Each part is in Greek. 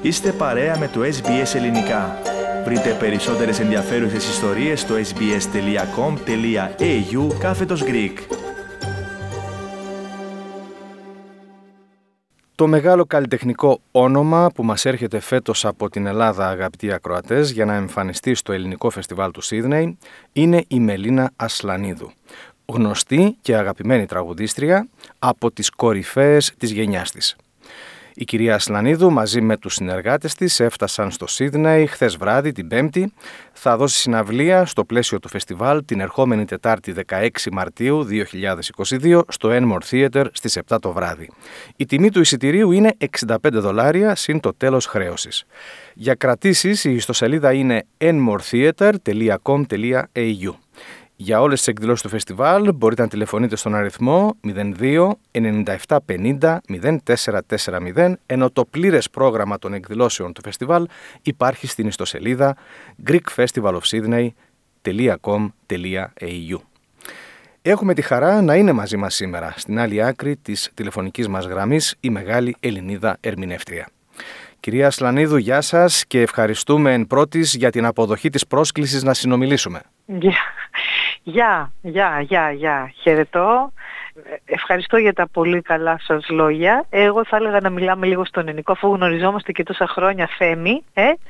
Είστε παρέα με το SBS Ελληνικά. Βρείτε περισσότερες ενδιαφέρουσες ιστορίες στο sbs.com.au/Greek. Το μεγάλο καλλιτεχνικό όνομα που μας έρχεται φέτος από την Ελλάδα, αγαπητοί ακροατές, για να εμφανιστεί στο ελληνικό φεστιβάλ του Σίδνεϊ, είναι η Μελίνα Ασλανίδου. Γνωστή και αγαπημένη τραγουδίστρια από τις κορυφαίες της γενιάς της. Η κυρία Ασλανίδου μαζί με τους συνεργάτες της έφτασαν στο Σίδνεϊ χθες βράδυ, την Πέμπτη. Θα δώσει συναυλία στο πλαίσιο του φεστιβάλ την ερχόμενη Τετάρτη 16 Μαρτίου 2022 στο Enmore Theatre στις 7 το βράδυ. Η τιμή του εισιτηρίου είναι $65 συν το τέλος χρέωσης. Για κρατήσεις η ιστοσελίδα είναι enmoretheatre.com.au. Για όλες τις εκδηλώσεις του φεστιβάλ μπορείτε να τηλεφωνείτε στον αριθμό 02 97 50 0440, ενώ το πλήρες πρόγραμμα των εκδηλώσεων του φεστιβάλ υπάρχει στην ιστοσελίδα greekfestivalofsydney.com.au. Έχουμε τη χαρά να είναι μαζί μας σήμερα, στην άλλη άκρη της τηλεφωνικής μας γραμμής, η μεγάλη Ελληνίδα ερμηνεύτρια. Κυρία Ασλανίδου, γεια σας και ευχαριστούμε εν πρώτης για την αποδοχή της πρόσκλησης να συνομιλήσουμε. Γεια. Χαιρετώ. Ευχαριστώ για τα πολύ καλά σας λόγια. Εγώ θα έλεγα να μιλάμε λίγο στον ελληνικό, αφού γνωριζόμαστε και τόσα χρόνια, Θέμη.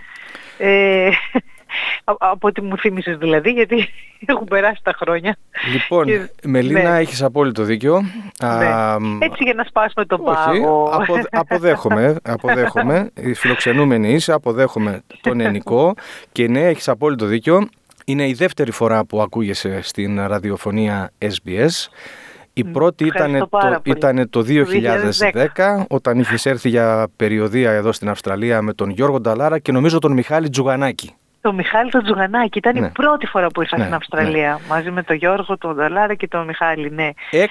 Από ό,τι μου θύμισες δηλαδή, γιατί έχουν περάσει τα χρόνια. Λοιπόν, Μελίνα, ναι. Έχεις απόλυτο δίκιο. Ναι. Έτσι για να σπάσουμε τον πάγο. Αποδέχομαι. Οι φιλοξενούμενοι είσαι, αποδέχομαι τον ελληνικό. Και ναι, έχεις απόλυτο δίκιο. Είναι η δεύτερη φορά που ακούγεσαι στην ραδιοφωνία SBS. Η πρώτη ήταν το 2010, όταν είχες έρθει για περιοδεία εδώ στην Αυστραλία με τον Γιώργο Νταλάρα και νομίζω τον Μιχάλη Τζουγανάκη. Το Μιχάλη τον Τζουγανάκη, ήταν η πρώτη φορά που ήρθα στην Αυστραλία, μαζί με τον Γιώργο, τον Νταλάρα και τον Μιχάλη, ναι.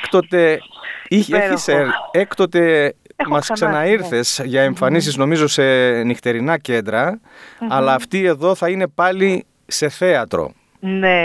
Έκτοτε μας ξαναήρθες για εμφανίσεις νομίζω σε νυχτερινά κέντρα, αλλά αυτή εδώ θα είναι πάλι σε θέατρο. Ναι.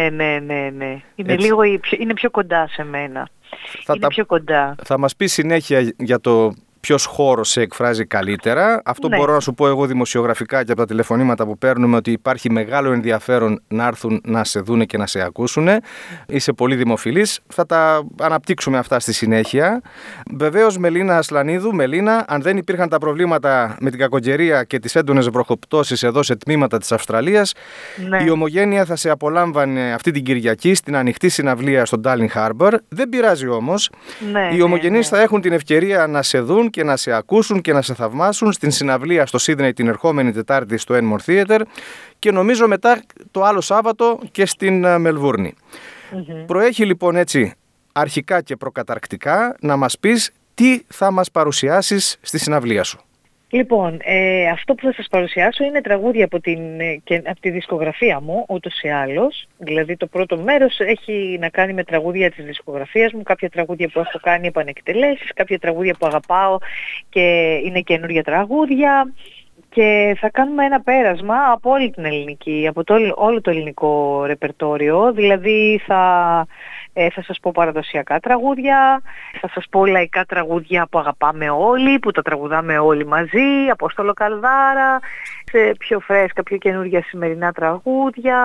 Είναι πιο κοντά σε μένα. Πιο κοντά. Θα μας πει συνέχεια για το ποιος χώρος σε εκφράζει καλύτερα. Αυτό μπορώ να σου πω εγώ δημοσιογραφικά και από τα τηλεφωνήματα που παίρνουμε, ότι υπάρχει μεγάλο ενδιαφέρον να έρθουν να σε δούνε και να σε ακούσουν. Είσαι πολύ δημοφιλής. Θα τα αναπτύξουμε αυτά στη συνέχεια. Βεβαίως, Μελίνα Ασλανίδου, αν δεν υπήρχαν τα προβλήματα με την κακοκαιρία και τις έντονες βροχοπτώσεις εδώ σε τμήματα της Αυστραλίας, η Ομογένεια θα σε απολάμβανε αυτή την Κυριακή στην ανοιχτή συναυλία στο Darling Harbour. Δεν πειράζει όμως. Οι ομογενείς θα έχουν την ευκαιρία να σε δουν και να σε ακούσουν και να σε θαυμάσουν στην συναυλία στο Σίδνεϊ την ερχόμενη Τετάρτη στο Enmore Theatre και νομίζω μετά το άλλο Σάββατο και στην Μελβούρνη. Προέχει λοιπόν έτσι αρχικά και προκαταρκτικά να μας πεις τι θα μας παρουσιάσεις στη συναυλία σου. Λοιπόν, αυτό που θα σας παρουσιάσω είναι τραγούδια από τη δισκογραφία μου, ούτως ή άλλως. Δηλαδή το πρώτο μέρος έχει να κάνει με τραγούδια της δισκογραφίας μου, κάποια τραγούδια που έχω κάνει επανεκτελέσεις, κάποια τραγούδια που αγαπάω και είναι καινούργια τραγούδια. Και θα κάνουμε ένα πέρασμα από όλη την ελληνική, από όλο το ελληνικό ρεπερτόριο. Δηλαδή θα σας πω παραδοσιακά τραγούδια, θα σας πω λαϊκά τραγούδια που αγαπάμε όλοι, που τα τραγουδάμε όλοι μαζί, Απόστολο Καλδάρα, σε πιο φρέσκα, πιο καινούργια σημερινά τραγούδια,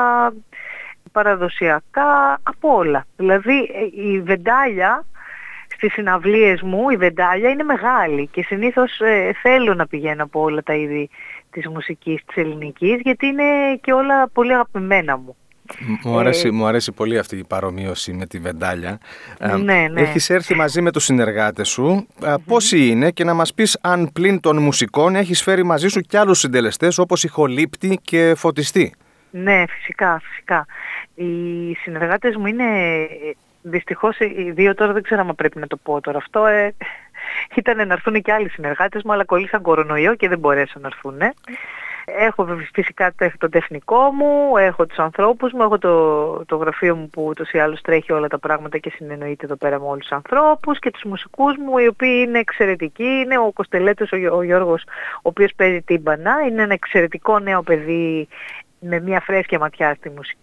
παραδοσιακά, από όλα. Δηλαδή η βεντάλια στις συναυλίες μου, η βεντάλια είναι μεγάλη και συνήθως θέλω να πηγαίνω από όλα τα είδη της μουσικής της ελληνικής, γιατί είναι και όλα πολύ αγαπημένα μου. Μου αρέσει πολύ αυτή η παρομοίωση με τη βεντάλια. Ναι. Έχεις έρθει μαζί με τους συνεργάτες σου. Πόσοι είναι, και να μας πεις αν πλην των μουσικών έχεις φέρει μαζί σου και άλλους συντελεστές όπως ηχολήπτη και φωτιστή. Ναι, φυσικά. Οι συνεργάτες μου είναι... Δυστυχώς οι δύο, τώρα δεν ξέρω αν πρέπει να το πω τώρα αυτό, ήταν να έρθουν και άλλοι συνεργάτες μου, αλλά κολλήσαν κορονοϊό και δεν μπορέσαν να έρθουν. Έχω φυσικά το τεχνικό μου, έχω τους ανθρώπους μου, έχω το γραφείο μου που ούτως ή άλλως τρέχει όλα τα πράγματα και συνεννοείται εδώ πέρα με όλους τους ανθρώπους, και τους μουσικούς μου οι οποίοι είναι εξαιρετικοί. Είναι ο Κοστελέτος, ο Γιώργος, ο οποίος παίζει τύμπανα, είναι ένα εξαιρετικό νέο παιδί με μια φρέσκια ματιά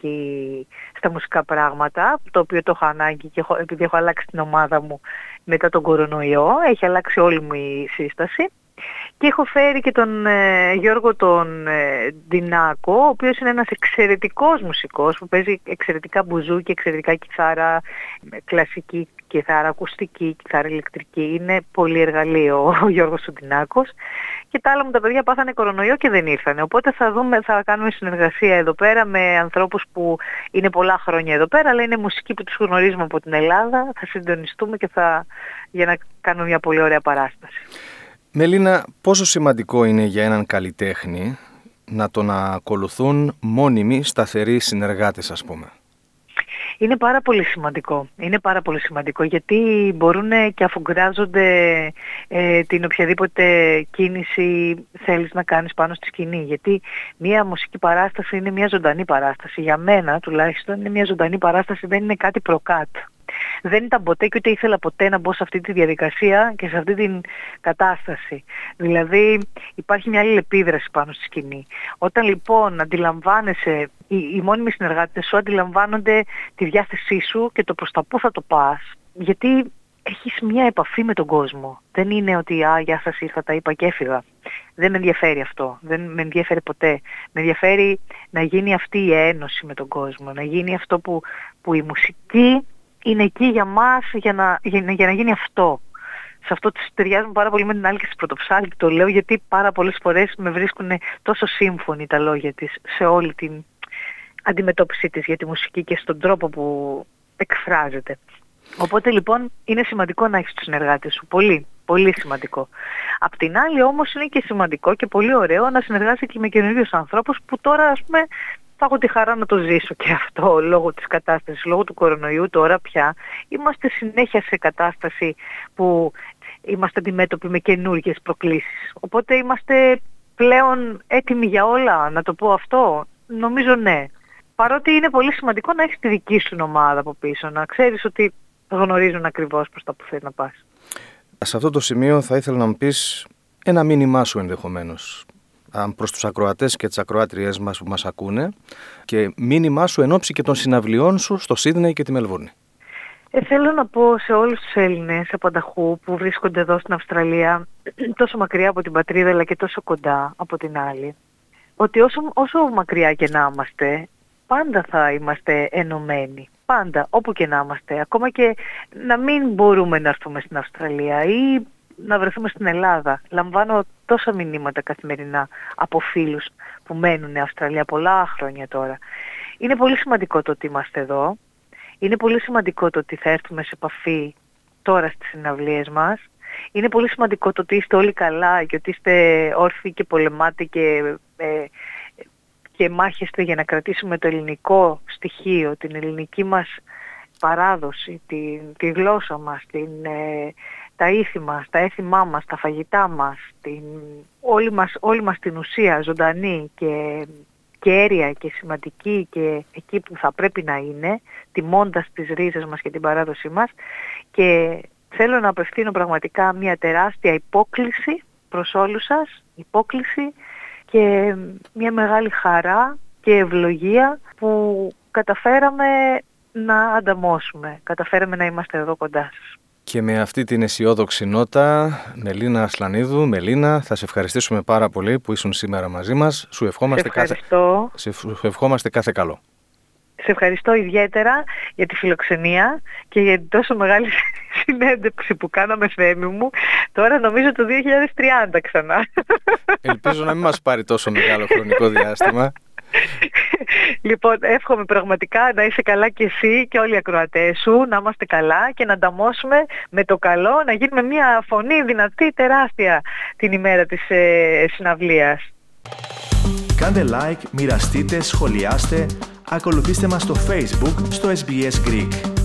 στα μουσικά πράγματα, το οποίο το έχω ανάγκη και επειδή έχω αλλάξει την ομάδα μου μετά τον κορονοϊό, έχει αλλάξει όλη μου η σύσταση. Και έχω φέρει και τον Γιώργο τον Ντινάκο, ο οποίος είναι ένας εξαιρετικός μουσικός που παίζει εξαιρετικά μπουζούκι, εξαιρετικά κιθάρα, κλασική κιθάρα, ακουστική κιθάρα, ηλεκτρική. Είναι πολύ εργαλείο ο Γιώργος ο Ντινάκος. Και τα άλλα μου τα παιδιά πάθανε κορονοϊό και δεν ήρθανε. Οπότε θα κάνουμε συνεργασία εδώ πέρα με ανθρώπους που είναι πολλά χρόνια εδώ πέρα, αλλά είναι μουσικοί που τους γνωρίζουμε από την Ελλάδα. Θα συντονιστούμε και για να κάνουμε μια πολύ ωραία παράσταση. Μελίνα, πόσο σημαντικό είναι για έναν καλλιτέχνη να τον ακολουθούν μόνιμοι, σταθεροί συνεργάτες, ας πούμε? Είναι πάρα πολύ σημαντικό. Είναι πάρα πολύ σημαντικό γιατί μπορούν και αφουγκράζονται την οποιαδήποτε κίνηση θέλεις να κάνεις πάνω στη σκηνή. Γιατί μια μουσική παράσταση είναι μια ζωντανή παράσταση. Για μένα τουλάχιστον είναι μια ζωντανή παράσταση, δεν είναι κάτι προκάτ. Δεν ήταν ποτέ και ούτε ήθελα ποτέ να μπω σε αυτή τη διαδικασία και σε αυτή την κατάσταση. Δηλαδή υπάρχει μια αλληλεπίδραση πάνω στη σκηνή. Όταν λοιπόν αντιλαμβάνεσαι, οι μόνιμοι συνεργάτες σου αντιλαμβάνονται τη διάθεσή σου και το προς τα πού θα το πας, γιατί έχεις μια επαφή με τον κόσμο. Δεν είναι ότι γεια σας, ήρθα, τα είπα και έφυγα. Δεν με ενδιαφέρει αυτό. Δεν με ενδιαφέρει ποτέ. Με ενδιαφέρει να γίνει αυτή η ένωση με τον κόσμο. Να γίνει αυτό που η μουσική είναι εκεί για μας, για να γίνει αυτό. Σε αυτό ταιριάζουν πάρα πολύ με την Άλκη της Πρωτοψάλτη, το λέω γιατί πάρα πολλές φορές με βρίσκουν τόσο σύμφωνοι τα λόγια της σε όλη την αντιμετώπιση της για τη μουσική και στον τρόπο που εκφράζεται. Οπότε λοιπόν είναι σημαντικό να έχεις τους συνεργάτες σου, πολύ, πολύ σημαντικό. Απ' την άλλη όμως είναι και σημαντικό και πολύ ωραίο να συνεργάζεσαι και με καινούριους ανθρώπους που τώρα ας πούμε θα έχω τη χαρά να το ζήσω και αυτό λόγω της κατάστασης, λόγω του κορονοϊού τώρα πια. Είμαστε συνέχεια σε κατάσταση που είμαστε αντιμέτωποι με καινούργιες προκλήσεις. Οπότε είμαστε πλέον έτοιμοι για όλα, να το πω αυτό. Νομίζω ναι. Παρότι είναι πολύ σημαντικό να έχεις τη δική σου ομάδα από πίσω, να ξέρεις ότι γνωρίζουν ακριβώς προς τα που θέλει να πας. Σε αυτό το σημείο θα ήθελα να μου πεις ένα μήνυμά σου ενδεχομένως προς τους ακροατές και τις ακροάτριές μας που μας ακούνε και μήνυμά σου εν ώψη και των συναυλιών σου στο Σίδνεϊ και τη Μελβούρνη. Θέλω να πω σε όλους τους Έλληνες απανταχού που βρίσκονται εδώ στην Αυστραλία, τόσο μακριά από την πατρίδα αλλά και τόσο κοντά από την άλλη, ότι όσο μακριά και να είμαστε, πάντα θα είμαστε ενωμένοι. Πάντα, όπου και να είμαστε. Ακόμα και να μην μπορούμε να έρθουμε στην Αυστραλία ή να βρεθούμε στην Ελλάδα. Λαμβάνω τόσα μηνύματα καθημερινά από φίλους που μένουν στην Αυστραλία πολλά χρόνια τώρα. Είναι πολύ σημαντικό το ότι είμαστε εδώ. Είναι πολύ σημαντικό το ότι θα έρθουμε σε επαφή τώρα στις συναυλίες μας. Είναι πολύ σημαντικό το ότι είστε όλοι καλά και ότι είστε όρθιοι και πολεμάτε και μάχεστε για να κρατήσουμε το ελληνικό στοιχείο, την ελληνική μας παράδοση, τη γλώσσα μας, τα ήθη μας, τα έθιμά μας, τα φαγητά μας, όλη μας την ουσία ζωντανή και κέρια και σημαντική και εκεί που θα πρέπει να είναι, τιμώντας τις ρίζες μας και την παράδοσή μας. Και θέλω να απευθύνω πραγματικά μια τεράστια υπόκληση προς όλους σας, υπόκληση και μια μεγάλη χαρά και ευλογία που καταφέραμε να ανταμώσουμε, καταφέραμε να είμαστε εδώ κοντά σας. Και με αυτή την αισιόδοξη νότα, Μελίνα Ασλανίδου, Μελίνα, θα σε ευχαριστήσουμε πάρα πολύ που ήσουν σήμερα μαζί μας. Σου ευχόμαστε κάθε καλό. Σε ευχαριστώ ιδιαίτερα για τη φιλοξενία και για την τόσο μεγάλη συνέντευξη που κάναμε, Θέμη μου. Τώρα νομίζω το 2030 ξανά. Ελπίζω να μην μας πάρει τόσο μεγάλο χρονικό διάστημα. Λοιπόν, εύχομαι πραγματικά να είσαι καλά και εσύ και όλοι οι ακροατές σου, να είμαστε καλά και να ανταμώσουμε με το καλό, να γίνουμε μια φωνή δυνατή, τεράστια την ημέρα της συναυλίας. Κάντε like, μοιραστείτε, σχολιάστε, ακολουθήστε μας στο Facebook, στο SBS Greek.